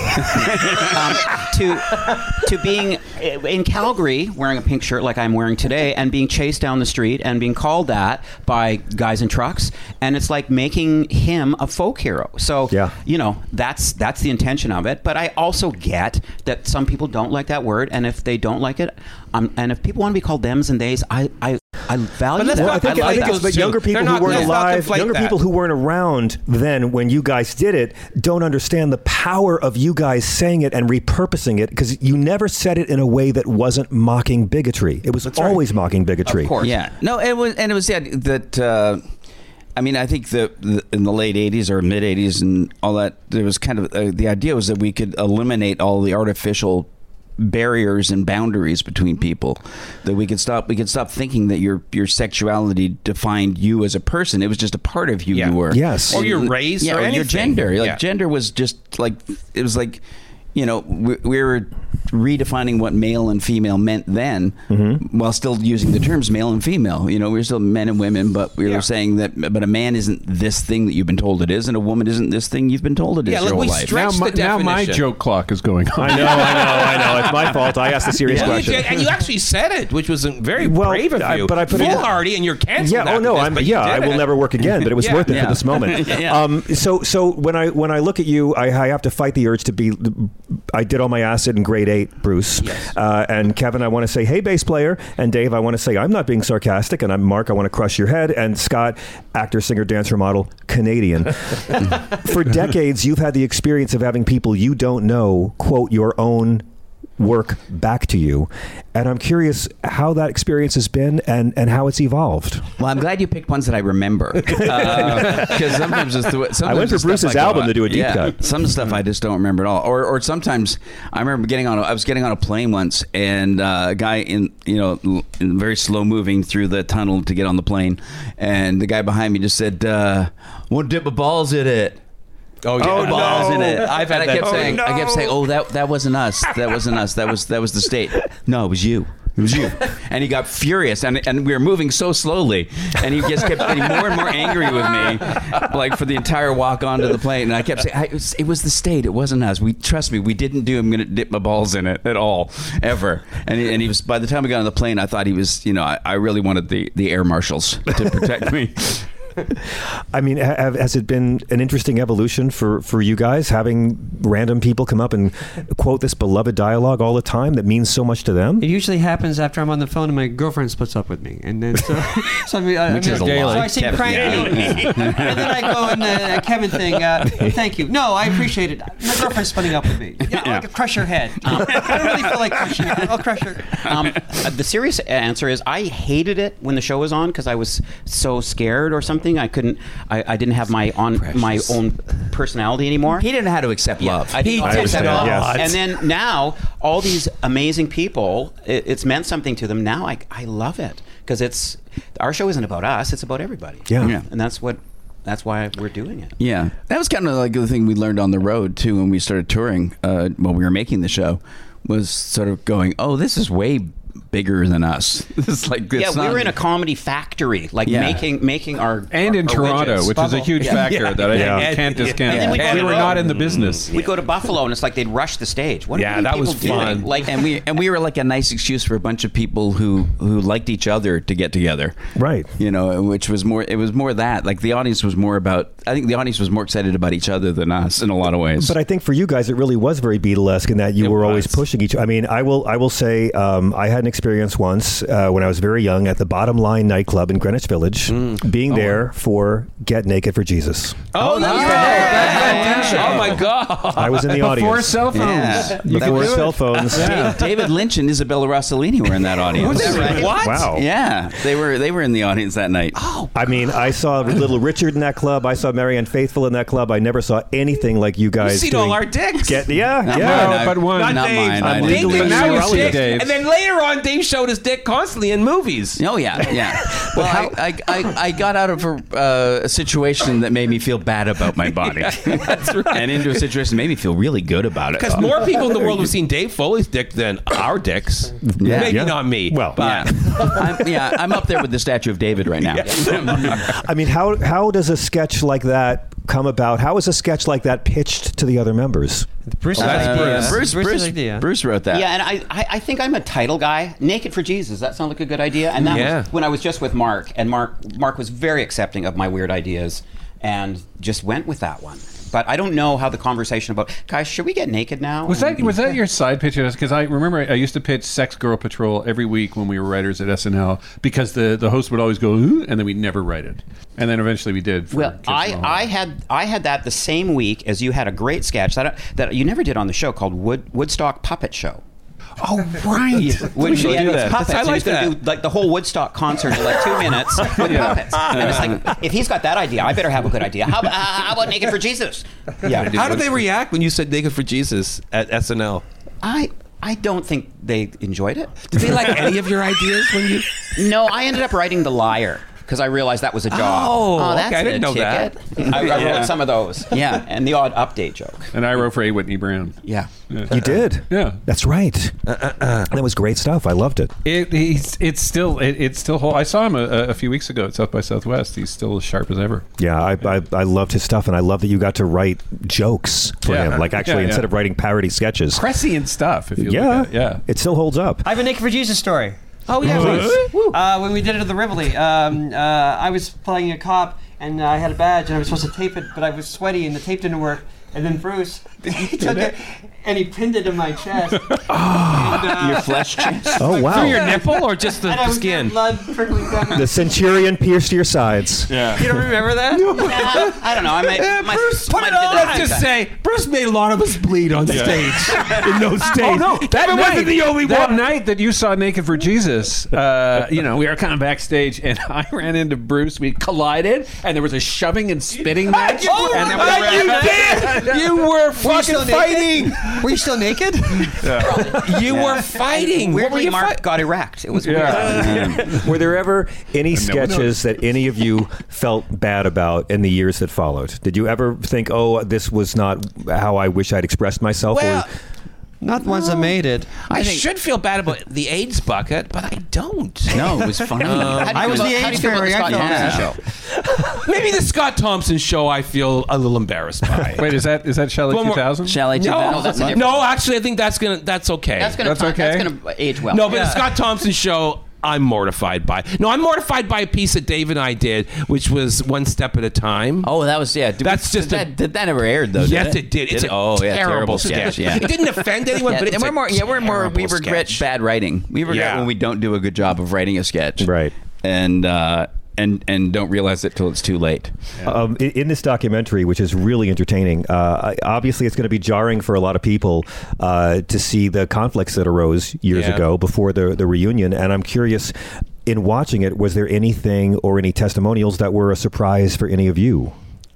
then.
to being in Calgary wearing a pink shirt like I'm wearing today and being chased down the street and being called that by guys in trucks, and it's like making him a folk hero. So you know, that's the intention of it. But I also get that some people don't like that word, and if they don't like it, and if people want to be called thems and theys, I value
let's
that.
not
I think it's the younger people who weren't alive, younger people who weren't around then when you guys did it, don't understand the power of you guys saying it and repurposing it, because you never said it in a way that wasn't mocking bigotry. It was always mocking bigotry.
Of course.
Yeah. No, it was that. I mean, I think in the late 80s or mid 80s and all that, there was kind of the idea was that we could eliminate all the artificial barriers and boundaries between people, that we could stop thinking that your sexuality defined you as a person. It was just a part of who you were.
Yes.
Or your race or
your
anything.
gender. Like gender was just like, it was like, you know, we were redefining what male and female meant then, while still using the terms male and female. You know, we were still men and women, but we were saying that, but a man isn't this thing that you've been told it is, and a woman isn't this thing you've been told it is your whole life.
Now my joke clock is going on.
I know. It's my fault. I asked a serious question.
And you actually said it, which was very brave of you.
But I put
foolhardy, and you're canceled.
Yeah. Oh no. I will never work again. But it was worth it for this moment. So when I look at you, I have to fight the urge to be. I did all my acid in grade 8, Bruce.
Yes.
And Kevin, I want to say, hey, bass player. And Dave, I want to say, I'm not being sarcastic. And I'm Mark, I want to crush your head. And Scott, actor, singer, dancer, model, Canadian. For decades, you've had the experience of having people you don't know quote your own work back to you, and I'm curious how that experience has been and how it's evolved.
Well, I'm glad you picked ones that I remember, because sometimes it's
I went for Bruce's album to do a deep cut.
Some stuff I just don't remember at all, or sometimes I remember I was getting on a plane once, and a guy very slow moving through the tunnel to get on the plane, and the guy behind me just said, "Want to dip my balls in it."
Oh, yeah.
Balls in it. I kept saying,
"Oh,
that wasn't us. That wasn't us. That was the state. No, it was you. It was you." And he got furious, and we were moving so slowly, and he just kept getting more and more angry with me, like for the entire walk onto the plane. And I kept saying, "It was the state. It wasn't us. Trust me, we didn't do. I'm going to dip my balls in it at all, ever." And he was. By the time we got on the plane, I thought he was. You know, I really wanted the air marshals to protect me.
I mean, has it been an interesting evolution for you guys, having random people come up and quote this beloved dialogue all the time that means so much to them?
It usually happens after I'm on the phone and my girlfriend splits up with me, and then so I say cranky, and then I go in the Kevin thing. Thank you. No, I appreciate it. My girlfriend's splitting up with me. Yeah, I could crush her head. I don't really feel like crushing her. I'll crush her.
The serious answer is I hated it when the show was on because I was so scared or something. I couldn't. I didn't have my own personality anymore.
He didn't know how to accept love.
I didn't know how to accept love.
Yes.
And then now, all these amazing people, it's meant something to them. Now I love it because our show isn't about us; it's about everybody.
Yeah.
And that's why we're doing it.
Yeah, that was kind of like the thing we learned on the road too when we started touring. When we were making the show, was sort of going, "Oh, this is way bigger than us." It's like
we were in a comedy factory, making our
and in Toronto, which is a huge factor that I can't discount. We were not in the business.
We'd go to Buffalo, and it's like they'd rush the stage. What
that was fun.
Like,
and we were like a nice excuse for a bunch of people who liked each other to get together,
right?
You know, which was more. It was more that like the audience was more about. I think the audience was more excited about each other than us in a lot of ways.
But I think for you guys, it really was very Beatlesque in that you were always pushing each. I mean, I will say I had an experience once when I was very young at the Bottom Line nightclub in Greenwich Village, being there for Get Naked for Jesus.
Oh my God!
I was in the audience.
Before cell phones.
Yeah.
Before cell phones.
David Lynch and Isabella Rossellini were in that audience.
Was that right? What?
Wow.
Yeah, they were in the audience that night.
Oh,
I mean, I saw Little Richard in that club. I saw Marianne Faithfull in that club. I never saw anything like you guys.
You've seen all our dicks.
No, but one.
Not mine.
I'm
I didn't.
legally
But now you
irrelevant,
dick,
Dave.
and then later on on, Dave showed his dick constantly in movies.
Oh yeah. Well, I got out of a situation that made me feel bad about my body. That's right. And into a situation that made me feel really good about it.
Because more people in the world have seen Dave Foley's dick than our dicks.
Yeah.
Maybe not me.
Well,
but
I'm up there with the statue of David right now.
I mean, how does a sketch like that come about? How is a sketch like that pitched to the other members?
Bruce's idea.
Bruce wrote that.
Yeah, and I think I'm a title guy. Naked for Jesus. That sounds like a good idea. And that was when I was just with Mark, and Mark was very accepting of my weird ideas, and just went with that one. But I don't know how the conversation about, guys, should we get naked now?
Was that your side pitch? Because I remember I used to pitch Sex Girl Patrol every week when we were writers at SNL, because the host would always go, ooh, and then we'd never write it. And then eventually we did.
Well, I had that the same week as you had a great sketch that you never did on the show called Woodstock Puppet Show.
Oh, right.
We should do that.
I like that.
Do like the whole Woodstock concert in like 2 minutes with puppets. And it's like, if he's got that idea, I better have a good idea. How about Naked for Jesus?
Yeah. How did they react when you said Naked for Jesus at SNL?
I don't think they enjoyed it.
Did they like any of your ideas when you?
No, I ended up writing The Liar, because I realized that was a job.
Oh,
that's
okay, I didn't know
ticket.
that.
I wrote some of those. Yeah, and the odd update joke.
And I wrote for A. Whitney Brown.
Yeah.
You did?
Yeah.
That's right. That was great stuff. I loved it.
It's still I saw him a few weeks ago at South by Southwest. He's still as sharp as ever.
Yeah, I loved his stuff, and I love that you got to write jokes for him. Like, actually, instead of writing parody sketches.
Prescient stuff, if you look at it. Yeah.
It still holds up.
I have a Naked for Jesus story.
Oh, yeah.
When we did it at the Rivoli, I was playing a cop, and I had a badge, and I was supposed to tape it, but I was sweaty, and the tape didn't work. And then Bruce, he took it, and he pinned it in my chest.
Your flesh chest?
Oh, wow.
Through your nipple or just the skin?
Blood trickling down.
The centurion pierced your sides.
Yeah.
You don't remember that?
I don't know.
Bruce, put it on. Let's just say, Bruce made a lot of us bleed on stage in those days.
Oh, no.
That wasn't the only
that
one.
night that you saw Naked for Jesus, we were kind of backstage, and I ran into Bruce. We collided, and there was a shoving and spitting match.
And then you did! You were fucking fighting!
Were you still naked?
You were fighting!
Weirdly, Mark got erect. It was weird.
Were there ever any sketches that any of you felt bad about in the years that followed? Did you ever think, oh, this was not how I wish I'd expressed myself?
Well,
not the ones that made it.
I should feel bad about the AIDS bucket, but I don't.
No, it was fine.
I was the AIDS fairy.
Scott Thompson show?
Maybe the Scott Thompson show I feel a little embarrassed by.
Wait, is that Shelley 2000?
Shelley 2000?
No, actually, I think that's okay.
That's gonna age well.
No, but the Scott Thompson show, I'm mortified by. No, I'm mortified by a piece that Dave and I did, which was One Step at a Time.
Oh, that was
Did that never aired though?
Yes,
it did. It's a terrible sketch.
Yeah.
It didn't offend anyone, but it's
we regret bad writing. We regret when we don't do a good job of writing a sketch,
right?
And don't realize it till it's too late.
Yeah. In this documentary, which is really entertaining, obviously it's going to be jarring for a lot of people to see the conflicts that arose years ago before the reunion. And I'm curious, in watching it, was there anything or any testimonials that were a surprise for any of you?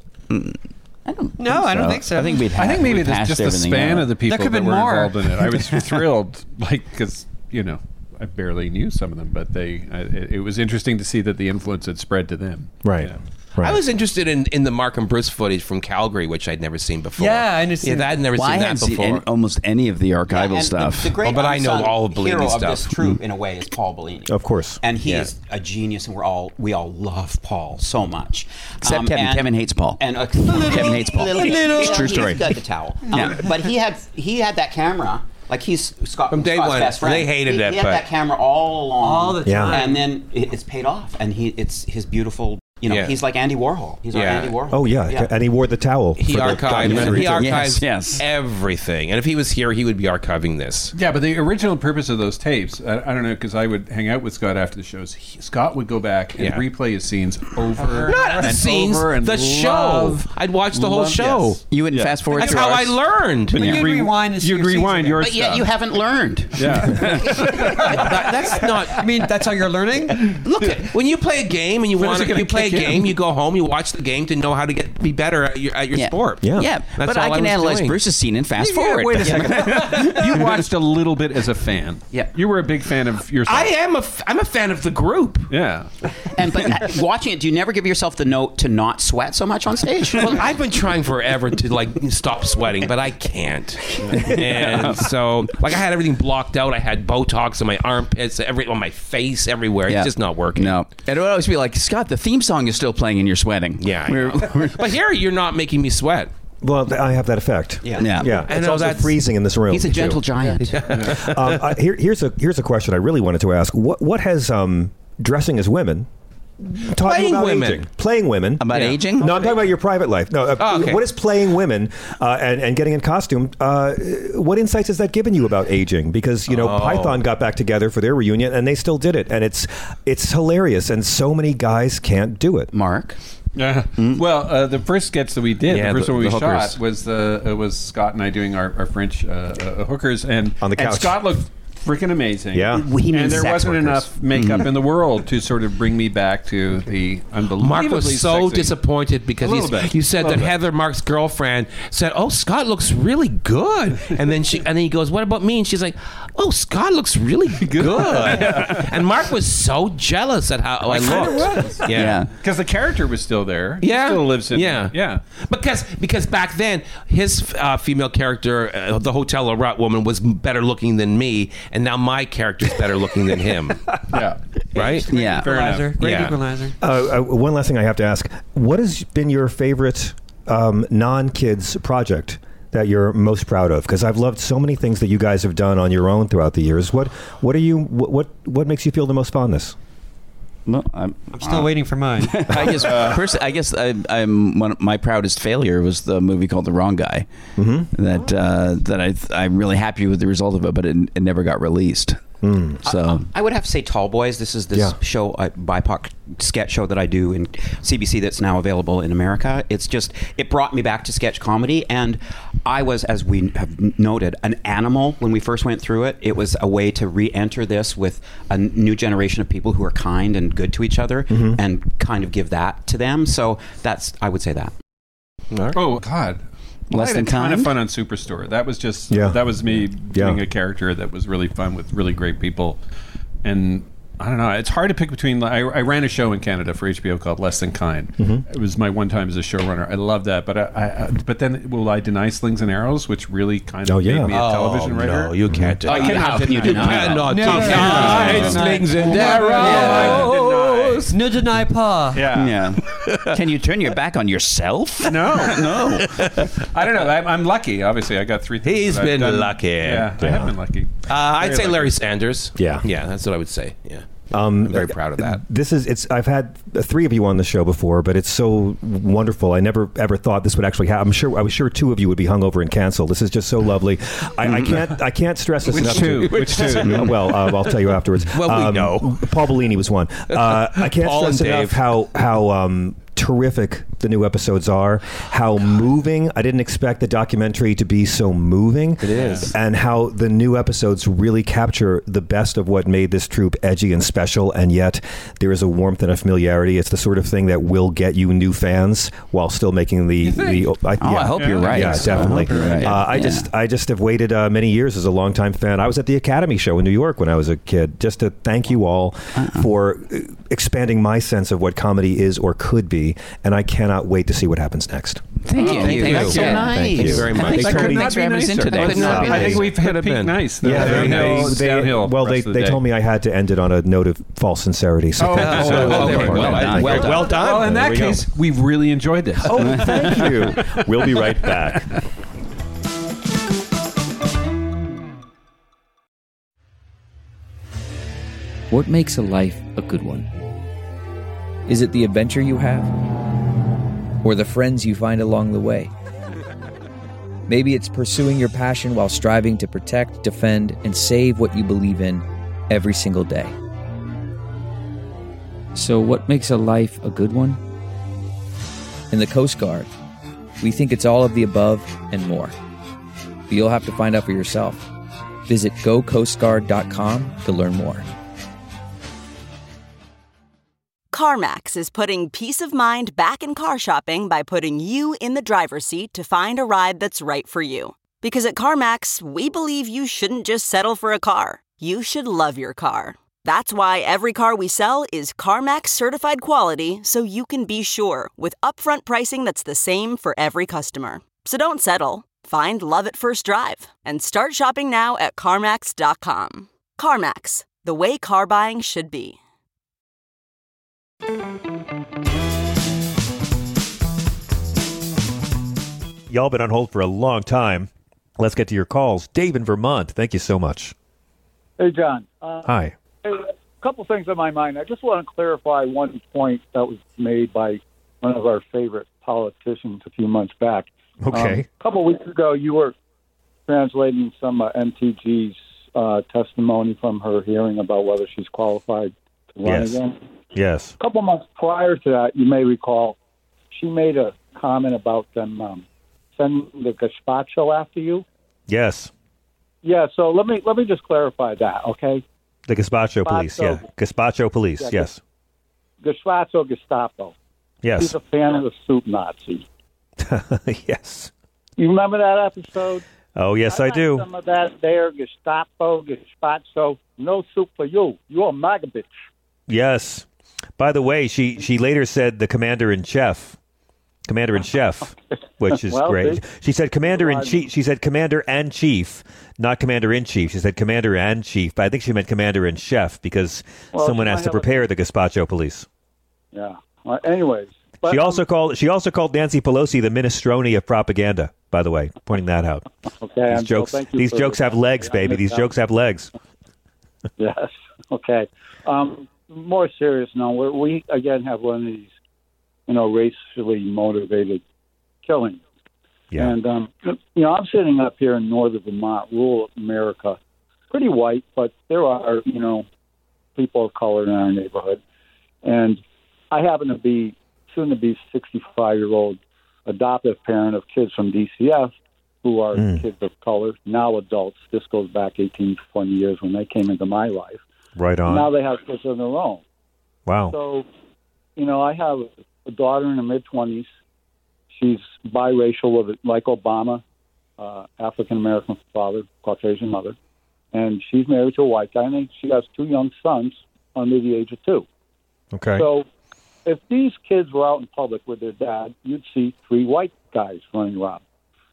I don't think so.
I think
maybe it's just the span of the people that were involved in it. I was thrilled, because I barely knew some of them, but it was interesting to see that the influence had spread to them.
Right.
Yeah.
Right.
I was interested in the Mark and Bruce footage from Calgary, which I'd never seen before.
Yeah, I understand.
Yeah, I'd never seen that before.
Almost any of the archival stuff.
The great
but I know all of Bellini's
hero
stuff.
of this troupe, in a way, is Paul Bellini.
Of course.
And he is a genius, and we all love Paul so much.
Except Kevin. Kevin hates Paul.
And
Kevin hates Paul.
It's
true story.
He's got the towel. But he had that camera. Like, he's Scott's best friend.
They hated it.
He had that camera all along.
All the time.
And then it's paid off. And it's his beautiful... he's like Andy Warhol. He's our Andy Warhol.
Oh, yeah. And he wore the towel.
He archives
yes.
everything. And if he was here, he would be archiving this.
Yeah, but the original purpose of those tapes, I don't know, because I would hang out with Scott after the shows. Scott would go back and replay his scenes over
Not the scenes, the show. I'd watch the whole show.
Yes. You wouldn't fast forward
That's
through
how
ours?
I learned.
But you'd rewind
your
But
stuff.
yet you haven't learned.
Yeah.
That's not...
I mean, that's how you're learning?
Look, when you play a game and you play a game, you go home, you watch the game to know how to be better at your sport.
Yeah. But I can analyze Bruce's scene and fast forward.
Wait a second. You watched a little bit as a fan.
Yeah.
You were a big fan of yourself.
I'm a fan of the group.
Yeah.
But watching it, do you never give yourself the note to not sweat so much on stage?
Well, I've been trying forever to stop sweating, but I can't. And so, I had everything blocked out. I had Botox on my armpits, on my face, everywhere. It's just not working.
No. And it would always be like, Scott, the theme song is still playing and you're sweating.
Yeah. But here, you're not making me sweat.
Well, I have that effect.
Yeah.
It's also freezing in this room.
He's a gentle giant.
Here's a question I really wanted to ask. What has dressing as women taught you about aging? Playing women.
About aging?
No, I'm talking about your private life. No,
okay.
What is playing women and getting in costume? What insights has that given you about aging? Because Python got back together for their reunion and they still did it, and it's hilarious, and so many guys can't do it.
Mark.
Well, the first sketch that we did, the first one we
hookers.
shot was Scott and I doing our French hookers, and
on the couch.
And Scott looked freaking amazing.
Yeah.
And there wasn't enough makeup in the world to sort of bring me back to the unbelievably
Mark was so
sexy.
disappointed because you said that Heather, Mark's girlfriend, said, "Oh, Scott looks really good," and then he goes, "What about me?" And she's like, "Oh, Scott looks really good." And Mark was so jealous at how I looked.
Yeah, because the character was still there. He still lives in. Yeah.
Because back then his female character, the hotel woman, was better looking than me. And now my character's better looking than him. Right?
Yeah. Great equalizer.
One last thing I have to ask. What has been your favorite non-kids project that you're most proud of? Because I've loved so many things that you guys have done on your own throughout the years. What makes you feel the most fondness?
Well,
I'm still waiting for mine.
I guess my proudest failure was the movie called The Wrong Guy. Mm-hmm. That I'm really happy with the result of it, but it never got released. So
I would have to say Tall Boys. This is this show, BIPOC sketch show that I do in CBC that's now available in America. It brought me back to sketch comedy, and I was, as we have noted, an animal when we first went through it. It was a way to re-enter this with a new generation of people who are kind and good to each other, and kind of give that to them. So I would say that.
Oh God. Well, I had a ton of fun on Superstore. That was just that was me doing a character that was really fun with really great people. And I don't know, it's hard to pick between. I ran a show in Canada for HBO called Less Than Kind. It was my one time as a showrunner. I love that, but then Will I Deny Slings and Arrows, which really kind of made me a television writer.
No, you can't do that.
How can you deny?
Deny slings and arrows.
No deny pa.
Yeah. Can you turn your back on yourself?
No. I don't know. I'm lucky. Obviously, I got 3 things.
He's been lucky.
Yeah, I have been lucky.
I'd say Larry Sanders.
Yeah,
that's what I would say. Yeah. I'm very proud of that.
I've had 3 of you on the show before, but it's so wonderful. I never ever thought this would actually happen. I was sure 2 of you would be hungover and canceled. This is just so lovely. I can't stress this enough.
Which two?
Well, I'll tell you afterwards.
Well, we know.
Paul Bellini was one. I can't stress enough how terrific the new episodes are, how moving. I didn't expect the documentary to be so moving.
It is.
And how the new episodes really capture the best of what made this troupe edgy and special, and yet there is a warmth and a familiarity. It's the sort of thing that will get you new fans while still making
I hope you're right.
Yeah, definitely.
Right.
I just have waited many years as a longtime fan. I was at the Academy show in New York when I was a kid, just to thank you all for expanding my sense of what comedy is or could be, and I cannot wait to see what happens next.
Thank you.
That's
so nice.
Thank you very much.
Thanks for having us in today.
I think we've hit peak nice. Downhill.
Well, they told me I had to end it on a note of false sincerity. So thank you.
Well done.
Well, in that case, we've really enjoyed this.
Oh, thank you. We'll be right back.
What makes a life a good one? Is it the adventure you have? Or the friends you find along the way? Maybe it's pursuing your passion while striving to protect, defend, and save what you believe in every single day. So what makes a life a good one? In the Coast Guard, we think it's all of the above and more. But you'll have to find out for yourself. Visit gocoastguard.com to learn more.
CarMax is putting peace of mind back in car shopping by putting you in the driver's seat to find a ride that's right for you. Because at CarMax, we believe you shouldn't just settle for a car. You should love your car. That's why every car we sell is CarMax certified quality, so you can be sure with upfront pricing that's the same for every customer. So don't settle. Find love at first drive and start shopping now at CarMax.com. CarMax, the way car buying should be.
Y'all been on hold for a long time. Let's get to your calls. Dave in Vermont, thank you so much.
Hey, John.
Hi.
Hey, a couple things on my mind. I just want to clarify one point that was made by one of our favorite politicians a few months back.
Okay.
A couple weeks ago, you were translating some MTG's testimony from her hearing about whether she's qualified to run again.
Yes.
A couple months prior to that, you may recall, she made a comment about them sending the gazpacho after you.
Yes.
Yeah, so let me just clarify that, okay?
The Gazpacho police, yeah. Gazpacho police, yes.
Gazpacho Gestapo.
Yes.
She's a fan of the soup Nazi.
Yes.
You remember that episode?
Oh, yes, I do.
Some of that there, Gestapo, Gazpacho, no soup for you. You're a MAGA bitch.
Yes. By the way, she later said the commander-in-chief, which is great. She said commander-in-chief. She said commander-and-chief, not commander-in-chief. She said commander-and-chief, but I think she meant commander-in-chef because someone has to prepare the Gazpacho police.
Yeah. Anyways.
She also called Nancy Pelosi the minestrone of propaganda, by the way, pointing that out.
Okay.
These jokes have legs, baby. These jokes have legs.
Yes. Okay. More serious now. We again have one of these, racially motivated killings.
Yeah.
And, I'm sitting up here in northern Vermont, rural America, pretty white, but there are, people of color in our neighborhood. And I happen to be soon-to-be 65-year-old adoptive parent of kids from DCF who are kids of color, now adults. This goes back 18, 20 years when they came into my life.
Right on.
Now they have kids of their own.
Wow.
So, I have a daughter in her mid-20s. She's biracial, like Obama, African-American father, Caucasian mother. And she's married to a white guy, and she has 2 young sons under the age of 2.
Okay.
So if these kids were out in public with their dad, you'd see 3 white guys running around.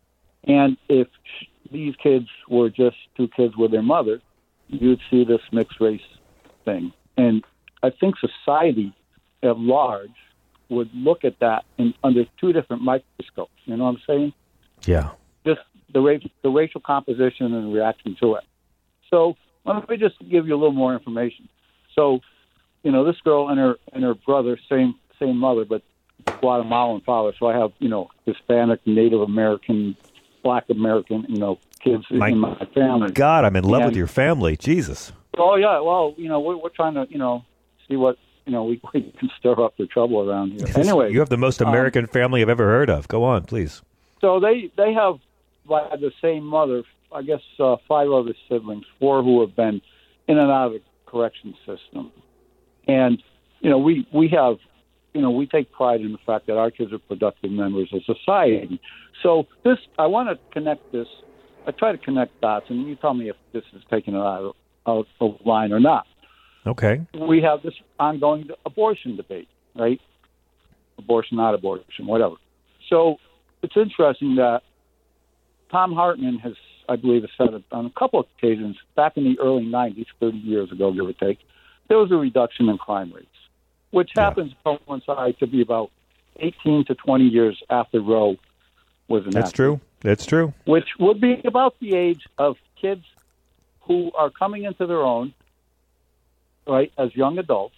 And if these kids were just 2 kids with their mother, you'd see this mixed race thing. And I think society at large would look at that under 2 different microscopes. You know what I'm saying?
Yeah.
Just the racial composition and reaction to it. So let me just give you a little more information. So, this girl and her brother, same mother, but Guatemalan father. So I have, Hispanic, Native American, Black American, kids in my family.
God, I'm in love with your family. Jesus.
Oh yeah. Well, we're trying to, see what we can stir up the trouble around here. Anyway,
you have the most American family I've ever heard of. Go on, please.
So they have by the same mother, I guess, 5 other siblings, 4 who have been in and out of the correction system. And, we have, we take pride in the fact that our kids are productive members of society. So I want to connect this. I try to connect dots, and you tell me if this is taking it out of line or not.
Okay.
We have this ongoing abortion debate, right? Abortion, not abortion, whatever. So it's interesting that Tom Hartman has, I believe, said it on a couple of occasions back in the early 90s, 30 years ago, give or take, there was a reduction in crime rates, which happens to coincide to be about 18 to 20 years after Roe was enacted.
That's true. That's true.
Which would be about the age of kids who are coming into their own, right, as young adults.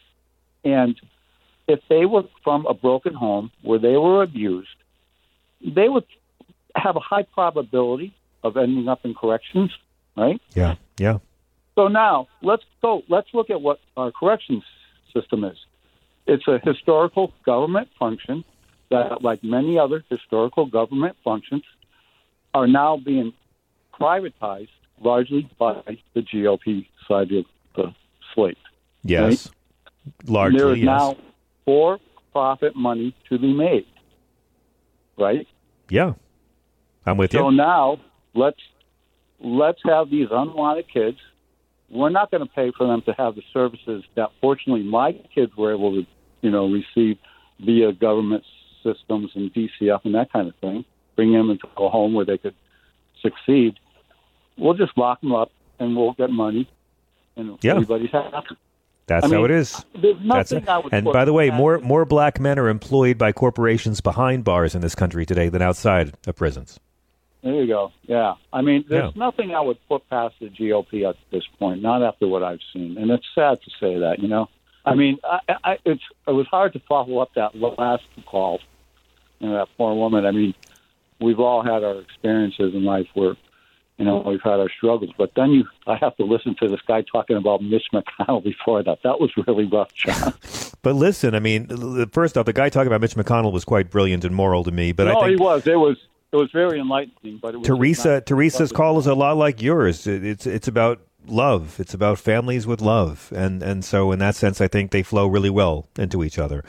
And if they were from a broken home where they were abused, they would have a high probability of ending up in corrections, right?
Yeah, yeah.
So now let's look at what our corrections system is. It's a historical government function that, like many other historical government functions, are now being privatized largely by the GOP side of the slate.
Yes.
Right?
Largely,
there is
yes.
now for-profit money to be made, right?
Yeah, I'm with you.
So now let's have these unwanted kids. We're not going to pay for them to have the services that, fortunately, my kids were able to, receive via government systems and DCF and that kind of thing. Bring them into a home where they could succeed. We'll just lock them up, and we'll get money, and everybody's happy.
That's how it is.
There's nothing I would.
And by the way, more black men are employed by corporations behind bars in this country today than outside of prisons.
There you go. Yeah. I mean, there's nothing I would put past the GOP at this point, not after what I've seen. And it's sad to say that, I mean, it was hard to follow up that last call, that poor woman. I mean, we've all had our experiences in life where, we've had our struggles. But then I have to listen to this guy talking about Mitch McConnell before that. That was really rough, John.
But listen, I mean, first off, the guy talking about Mitch McConnell was quite brilliant and moral to me. But I think
he was. It was very enlightening. But it was
Teresa's call is a lot like yours. It's about love. It's about families with love, and so in that sense, I think they flow really well into each other,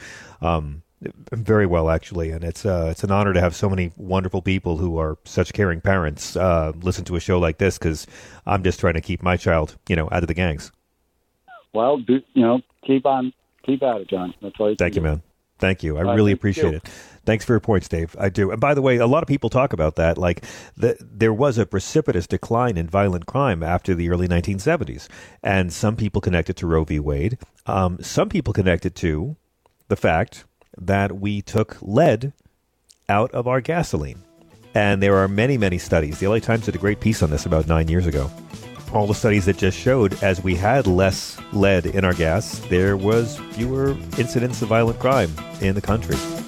very well actually. And it's an honor to have so many wonderful people who are such caring parents listen to a show like this, because I'm just trying to keep my child, out of the gangs.
Well, keep at it, John. That's all.
Thank you, man. Thank you. I really appreciate it. Thanks for your points, Dave. I do. And by the way, a lot of people talk about that. Like, there was a precipitous decline in violent crime after the early 1970s. And some people connect it to Roe v. Wade. Some people connect it to the fact that we took lead out of our gasoline. And there are many, many studies. The LA Times did a great piece on this about 9 years ago. All the studies that just showed as we had less lead in our gas, there was fewer incidents of violent crime in the country.